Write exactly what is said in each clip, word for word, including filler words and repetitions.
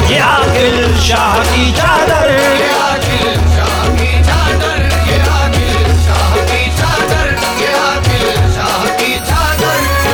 ये आकिल शाह की चादर, ये आकिल शाह की चादर, ये आकिल शाह की चादर, ये आकिल शाह की चादर।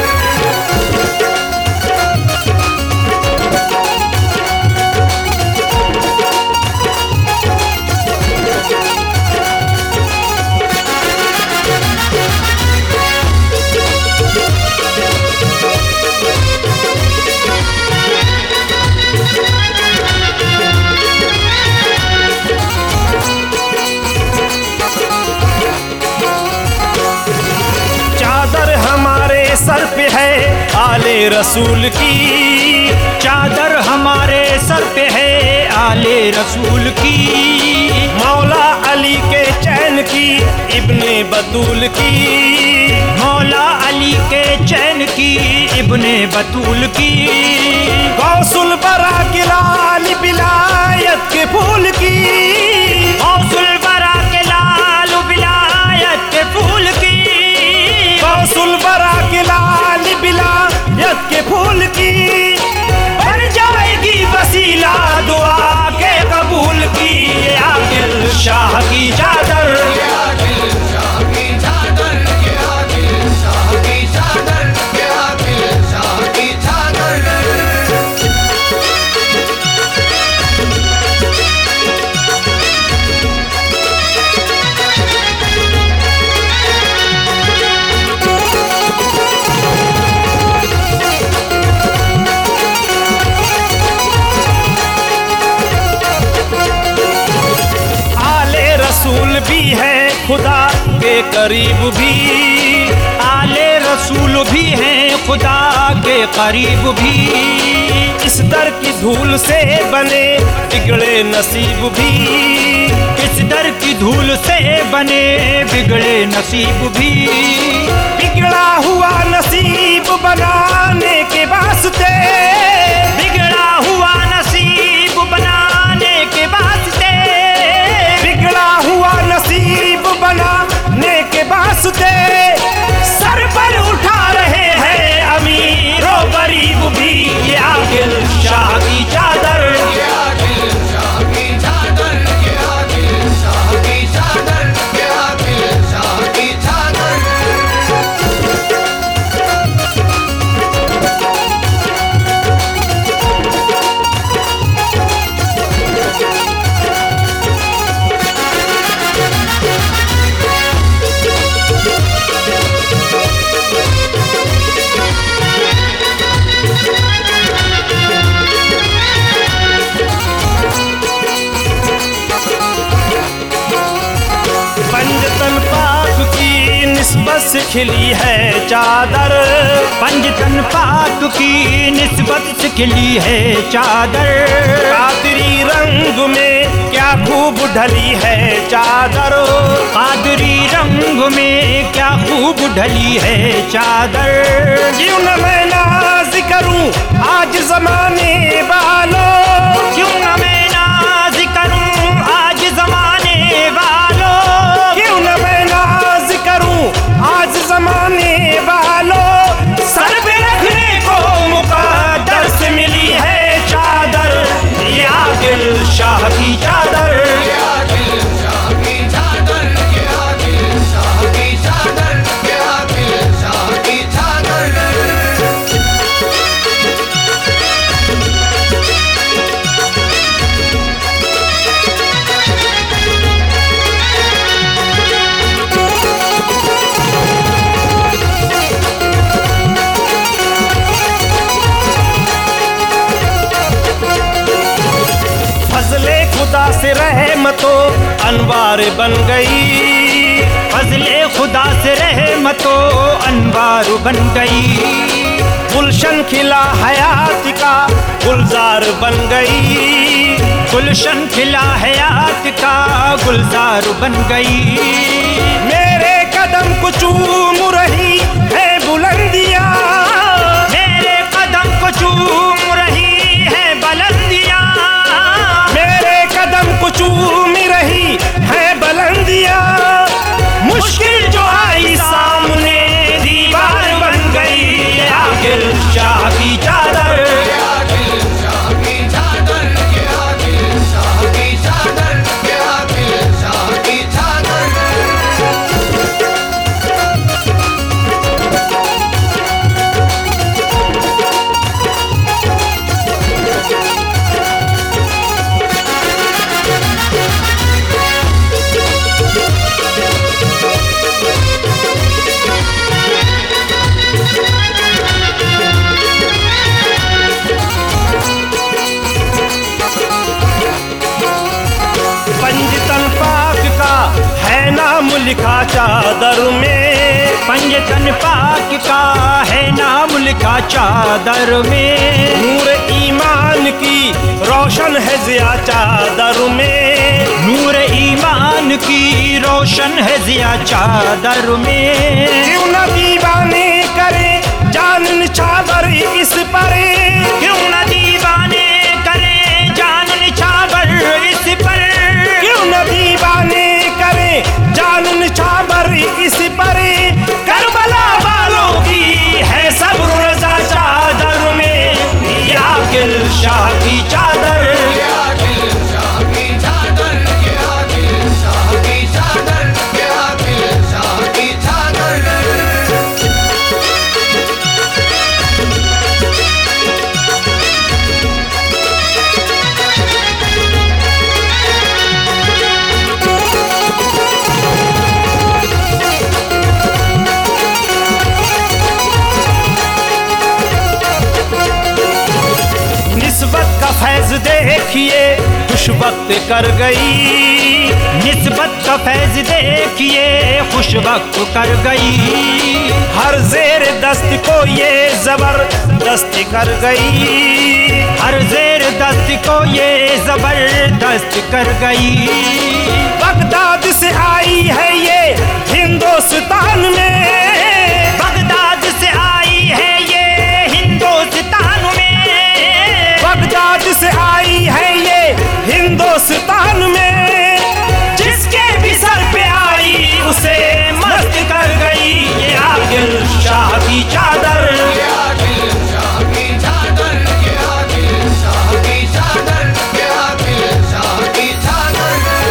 सर पे है आले रसूल की, चादर हमारे सर पे है आले रसूल की, मौला अली के चैन की इब्ने बतूल की, मौला अली के चैन की इब्ने बतूल की, गौसुल बरा के लाल विलायत के फूल की, गौसुल बरा के लाल विलायत के फूल की, गौसुल बरा के लाल विलायत के फूल की, बन जाएगी वसीला दुआ के कबूल की, ये आकिल शाह की चादर, ये आकिल शाह की चादर, ये आकिल शाह की चादर, ये आकिल शाह की चादर। रसूल भी है खुदा के करीब भी, आले रसूल भी हैं खुदा के करीब भी, इस दर की धूल से बने बिगड़े नसीब भी, इस दर की धूल से बने बिगड़े नसीब भी, बिगड़ा हुआ नसीब बनाने के वास्ते, बिगड़ा हुआ नसीब बनाने के वास्ते, बिगड़ा हुआ नसीब बनाने के वास्ते, सर पर उठा रहे हैं अमीर और गरीब भी, ये आकिल शाह की चादर, ये आकिल शाह की चादर, ये आकिल शाह की चादर, ये आकिल शाह की चादर। पंजतन पाक की निस्बत से खिली है चादर, पंजतन पाक की निस्बत से खिली है चादर, कादरी रंग में क्या खूब ढली है चादर, कादरी रंग में क्या खूब ढली है चादर, क्यों न मैं नाज करूं आज जमाने वालों, क्यों न मैं नाज करूं आज जमाने वालों, क्यों न मैं नाज करूं आज जमाने वालों, सर पे रखने को मुकद्दर से मिली है चादर, ये आकिल शाह की चादर, ये आकिल शाह की चादर, ये आकिल शाह की चादर, ये आकिल शाह की चादर। फजले खुदा से रहमतो अनवार बन गई, फजले खुदा से रहमतो अनवार बन गई, गुलशन खिला हयात का गुलजार बन गई, गुलशन खिला हयात का गुलजार बन गई, मेरे कदम को चूम रही है बुलंदियां, मेरे कदम को चूम रही है बुलंदियां, मेरे कदम को चूम रही है बुलंदियां, मुश्किल जो आई सामने दीवार बन गई, आकिल शाह की चादर, ये आकिल शाह की चादर, लिखा चादर में, पंजतन पाक का है नाम लिखा चादर में। नूर ईमान की रोशन है ज़िया चादर में, नूर ईमान की रोशन है ज़िया चादर में। क्यों न दीवाने करे जान चादर इस पर, क्यों न दीवाने करे जान निछावर इस पर, क्यों न दीवाने करे जान निछावर इस पर। करबला वालों की है सब्र रज़ा चादर में, ये आकिल शाह की चादर, ये आकिल शाह की चादर, ये आकिल शाह की चादर, ये आकिल शाह की चादर। निस्बत का फैज देखिए खुश वक्त कर गई, निस्बत का फैज देखिए खुश वक्त कर गई। हर जेर दस्त को ये जबरदस्त कर गई, हर जेर दस्त को ये जबरदस्त कर गई। बगदाद से आई है ये हिंदुस्तान में, बगदाद से आई है ये हिंदुस्तान में, बगदाद से आई है ये हिंदुस्तान में। जिसके भी सर पे आई उसे मस्त कर गई, ये आकिल शाह की चादर, ये आकिल शाह की चादर, ये आकिल शाह की चादर, ये आकिल शाह की चादर।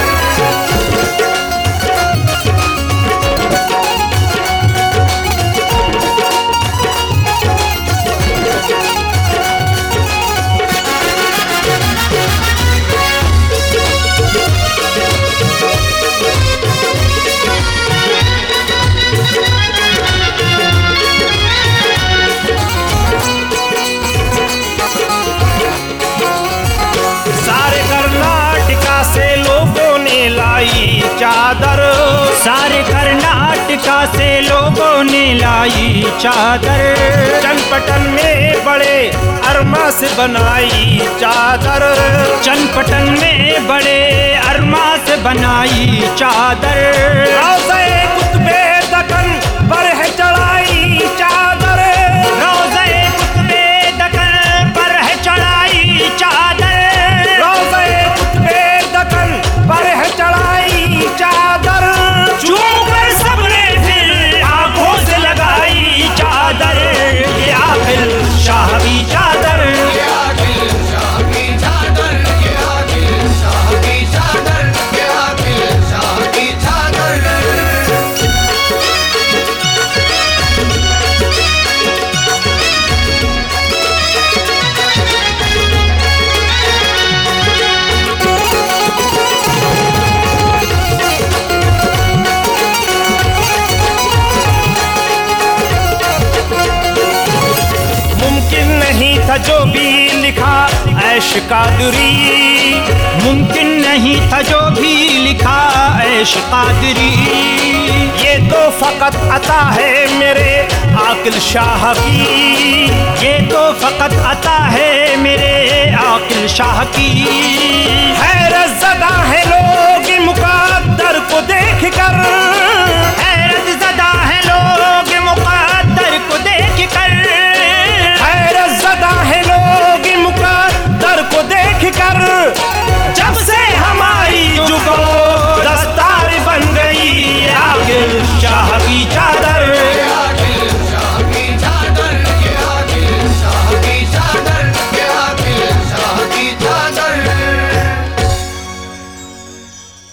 सारे कर्नाटका से लोगों ने लाई चादर, सारे कर्नाटका से लोगों ने लाई चादर। चनपटन में बड़े अरमा से बनाई चादर, चनपटन में बड़े अरमा से बनाई चादर। रोज़े कुतुबे दकन पर है चढ़ाई चादर, रोज़े कुतुबे दकन पर है चढ़ाई चादर, रोज़े कुतुबे दकन पर है चढ़ाई चादर। चूम कर सबने फिर आंखों से लगाई चादर, ये आकिल शाह की चादर, ये आकिल शाह की चादर, ये आकिल शाह की चादर, ये आकिल शाह की चादर। मुमकिन नहीं था जो भी लिखा ऐश कादरी, मुमकिन नहीं था जो भी लिखा ऐश कादरी। ये तो फकत अता है मेरे आकिल शाह की, ये तो फकत अता है मेरे आकिल शाह की। हैरत ज़दा है लोग मुक़द्दर को देख कर, हैरत ज़दा है लोग मुक़द्दर को देख कर, हैरत ज़दा है लोग मुक़द्दर को देख कर। जब से हमारी जुगो दस्तार बन गई, आकिल शाह की चादर,